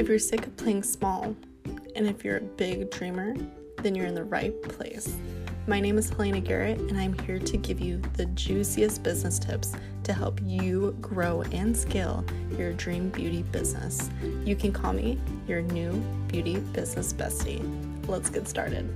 If you're sick of playing small, and if you're a big dreamer, then you're in the right place. My name is Helena Garrett, and I'm here to give you the juiciest business tips to help you grow and scale your dream beauty business. You can call me your new beauty business bestie. Let's get started.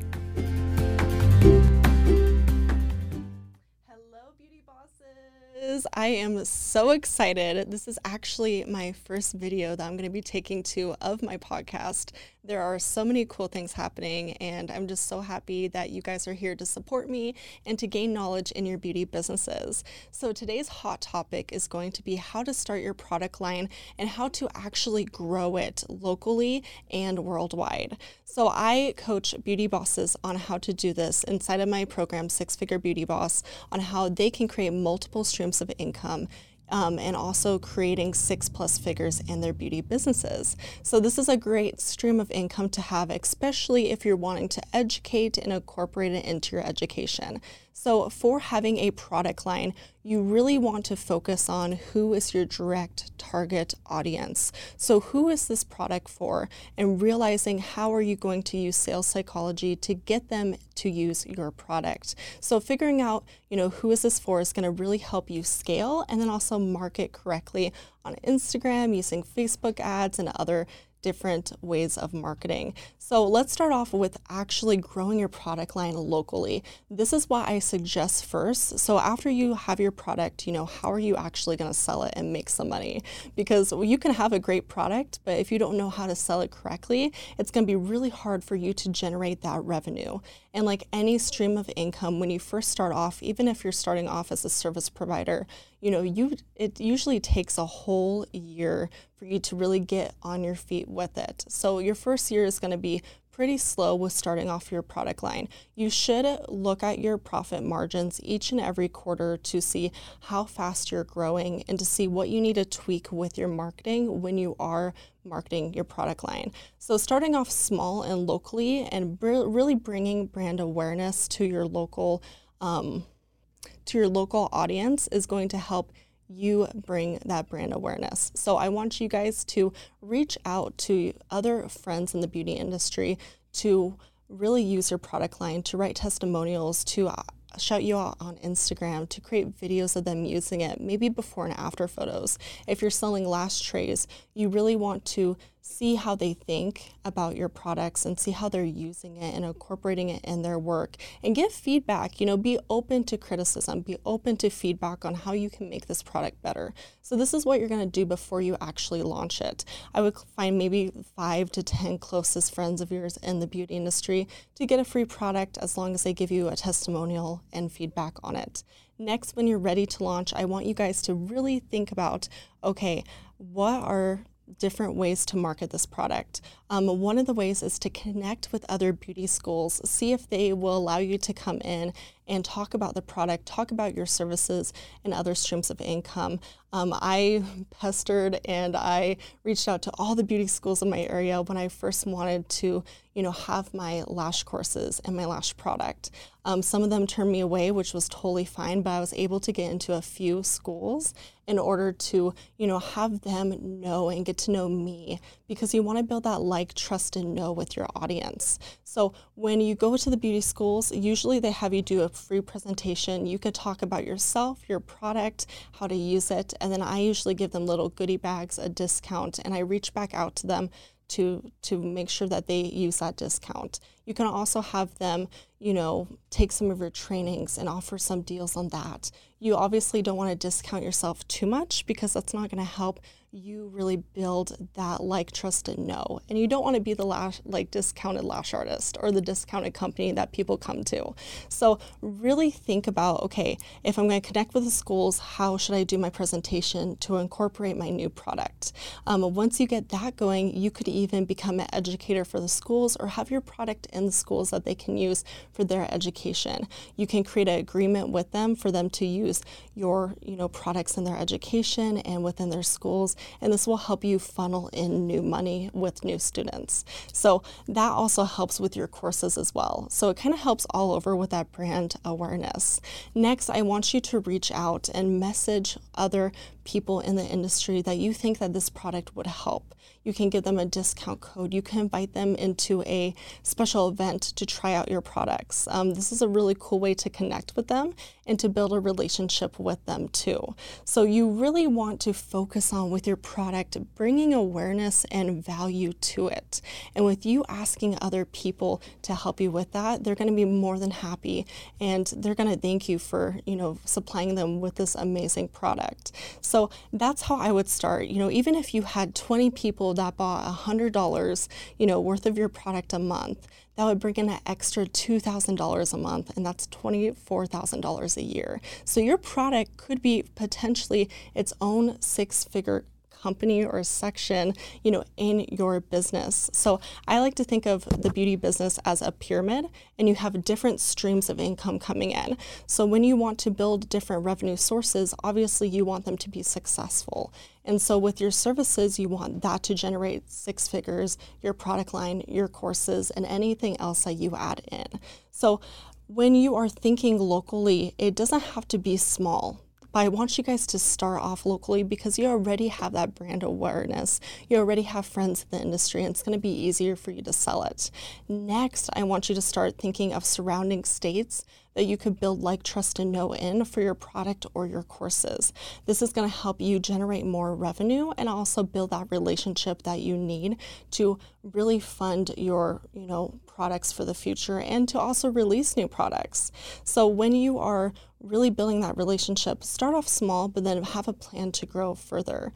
Hello, beauty bosses. I am so excited. This is actually my first video that I'm going to be taking to of my podcast. There are so many cool things happening, and I'm just so happy that you guys are here to support me and to gain knowledge in your beauty businesses. So today's hot topic is going to be how to start your product line and how to actually grow it locally and worldwide. So I coach beauty bosses on how to do this inside of my program, Six Figure Beauty Boss, on how they can create multiple streams of income. And also creating 6+ figures in their beauty businesses. So this is a great stream of income to have, especially if you're wanting to educate and incorporate it into your education. So for having a product line, you really want to focus on who is your direct target audience. So who is this product for? And realizing how are you going to use sales psychology to get them to use your product. So figuring out, who is this for is going to really help you scale and then also market correctly on Instagram using Facebook ads and other different ways of marketing. So let's start off with actually growing your product line locally. This is what I suggest first. So after you have your product, how are you actually going to sell it and make some money? Because you can have a great product, but if you don't know how to sell it correctly, it's going to be really hard for you to generate that revenue. And like any stream of income, when you first start off, even if you're starting off as a service provider, it usually takes a whole year for you to really get on your feet with it. So your first year is going to be pretty slow with starting off your product line. You should look at your profit margins each and every quarter to see how fast you're growing and to see what you need to tweak with your marketing when you are marketing your product line. So starting off small and locally and really bringing brand awareness to your local audience is going to help you bring that brand awareness. So I want you guys to reach out to other friends in the beauty industry to really use your product line, to write testimonials, to shout you out on Instagram, to create videos of them using it, maybe before and after photos. If you're selling lash trays, you really want to see how they think about your products and see how they're using it and incorporating it in their work and give feedback. Be open to criticism, be open to feedback on how you can make this product better. So this is what you're going to do before you actually launch it. I would find maybe 5 to 10 closest friends of yours in the beauty industry to get a free product as long as they give you a testimonial and feedback on it. Next, when you're ready to launch, I want you guys to really think about, okay, what are different ways to market this product. One of the ways is to connect with other beauty schools, see if they will allow you to come in and talk about the product, talk about your services and other streams of income. I pestered and I reached out to all the beauty schools in my area when I first wanted to, have my lash courses and my lash product. Some of them turned me away, which was totally fine, but I was able to get into a few schools in order to, have them know and get to know me, because you want to build that like, trust, and know with your audience. So when you go to the beauty schools, usually they have you do a free presentation. You could talk about yourself, your product, how to use it, and then I usually give them little goodie bags, a discount, and I reach back out to them to make sure that they use that discount. You can also have them, take some of your trainings and offer some deals on that. You obviously don't want to discount yourself too much because that's not going to help you really build that like, trust, and know. And you don't want to be the discounted lash artist or the discounted company that people come to. So really think about, okay, if I'm going to connect with the schools, how should I do my presentation to incorporate my new product? Once you get that going, you could even become an educator for the schools or have your product in the schools that they can use for their education. You can create an agreement with them for them to use your products in their education and within their schools, and this will help you funnel in new money with new students. So that also helps with your courses as well. So it kind of helps all over with that brand awareness. Next, I want you to reach out and message other people in the industry that you think that this product would help. You can give them a discount code. You can invite them into a special event to try out your products. This is a really cool way to connect with them and to build a relationship with them too. So you really want to focus on, with your product, bringing awareness and value to it. And with you asking other people to help you with that, they're going to be more than happy, and they're going to thank you for, supplying them with this amazing product. So that's how I would start. Even if you had 20 people that bought $100, worth of your product a month, that would bring in an extra $2,000 a month, and that's $24,000 a year. So your product could be potentially its own six-figure company or section, in your business. So I like to think of the beauty business as a pyramid, and you have different streams of income coming in. So when you want to build different revenue sources, obviously you want them to be successful. And so with your services, you want that to generate six figures, your product line, your courses, and anything else that you add in. So when you are thinking locally, it doesn't have to be small. But I want you guys to start off locally because you already have that brand awareness. You already have friends in the industry, and it's going to be easier for you to sell it. Next, I want you to start thinking of surrounding states that you could build like, trust, and know in for your product or your courses. This is going to help you generate more revenue and also build that relationship that you need to really fund your, products for the future and to also release new products. So when you are really building that relationship, start off small, but then have a plan to grow further.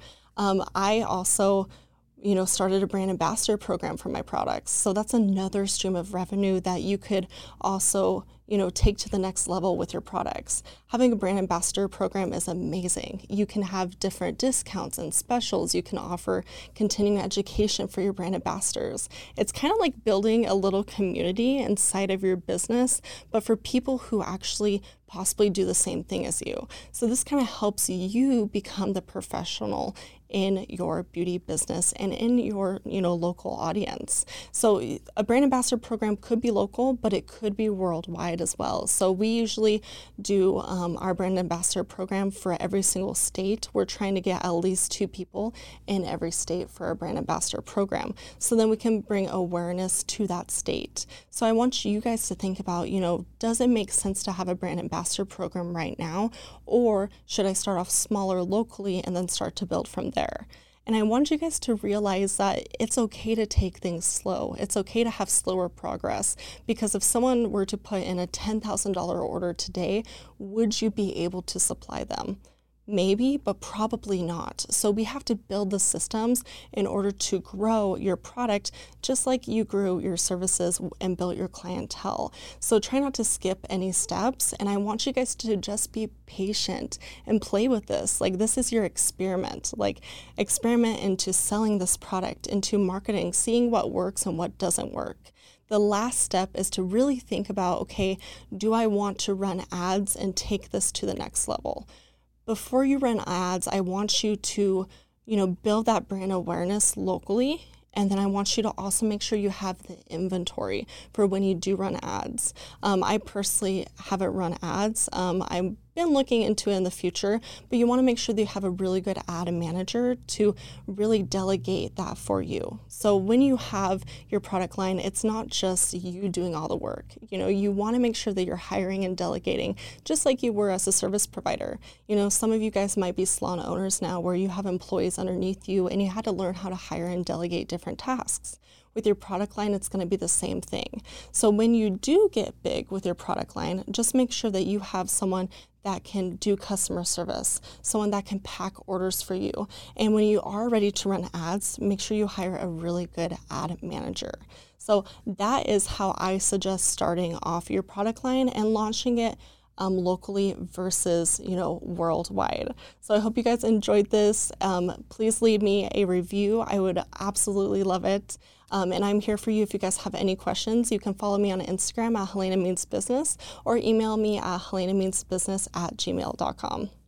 I also started a brand ambassador program for my products. So that's another stream of revenue that you could also, take to the next level with your products. Having a brand ambassador program is amazing. You can have different discounts and specials. You can offer continuing education for your brand ambassadors. It's kind of like building a little community inside of your business, but for people who actually possibly do the same thing as you. So this kind of helps you become the professional in your beauty business and in your, local audience. So a brand ambassador program could be local, but it could be worldwide as well. So we usually do our brand ambassador program for every single state. We're trying to get at least 2 people in every state for our brand ambassador program. So then we can bring awareness to that state. So I want you guys to think about, does it make sense to have a brand ambassador program right now? Or should I start off smaller locally and then start to build from there? And I want you guys to realize that it's okay to take things slow. It's okay to have slower progress, because if someone were to put in a $10,000 order today, would you be able to supply them? Maybe, but probably not. So we have to build the systems in order to grow your product, just like you grew your services and built your clientele. So try not to skip any steps. And I want you guys to just be patient and play with this. Like, this is your experiment. Like, experiment into selling this product, into marketing, seeing what works and what doesn't work. The last step is to really think about, okay, do I want to run ads and take this to the next level? Before you run ads, I want you to, build that brand awareness locally. And then I want you to also make sure you have the inventory for when you do run ads. I personally haven't run ads. I've been looking into it in the future, but you want to make sure that you have a really good ad manager to really delegate that for you. So when you have your product line, it's not just you doing all the work. You want to make sure that you're hiring and delegating just like you were as a service provider. Some of you guys might be salon owners now where you have employees underneath you and you had to learn how to hire and delegate different tasks. With your product line, it's going to be the same thing. So when you do get big with your product line, just make sure that you have someone that can do customer service, someone that can pack orders for you. And when you are ready to run ads, make sure you hire a really good ad manager. So that is how I suggest starting off your product line and launching it locally versus, worldwide. So I hope you guys enjoyed this. Please leave me a review. I would absolutely love it. And I'm here for you if you guys have any questions. You can follow me on Instagram at HelenaMeansBusiness or email me at HelenaMeansBusiness@gmail.com.